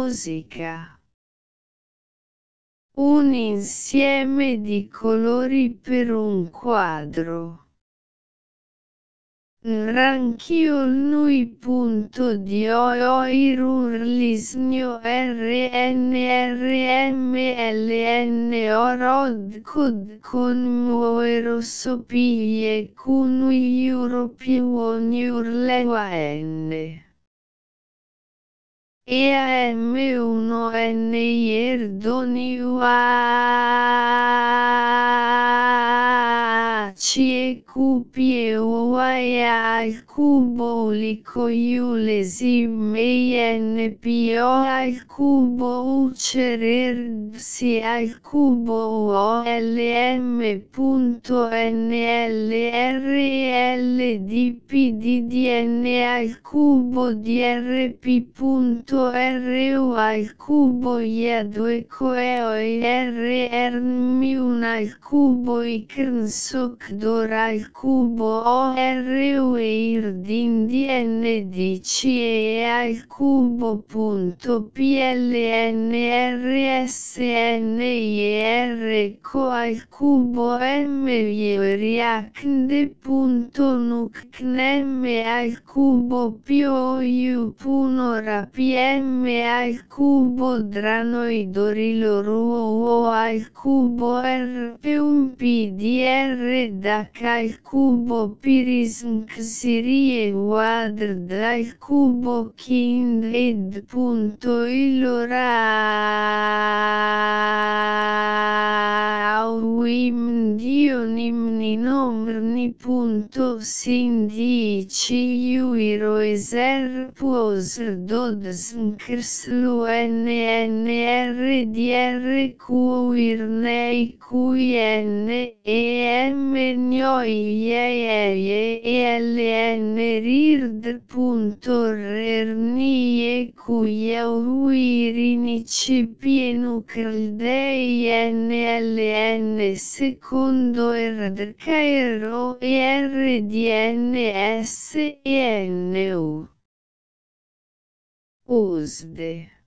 musica. Un insieme di colori per un quadro. Ranchio nui punto di oirurlisnio rnrmln orod cod con muerosopie cunui europioni urlewan. EAM1N Ierdoni CQPUI al cubo ulicoiulesi MENPO al cubo ucerersi al cubo OLM.NLRLDPDDN al cubo DRP.RU al cubo IA2 coeoirrm1 al cubo ikrnsokdor al cubo ORU irdindndc al cubo.plnrsnir co al cubo mriaknde.nukknem al cubo POU.rapm al cubo dranoidoriloruo al cubo RP1PDR DAC al cubo pirismxirie wadrd al cubo kindedpuntoilora secondo RDKRO e RDNS e NU. USD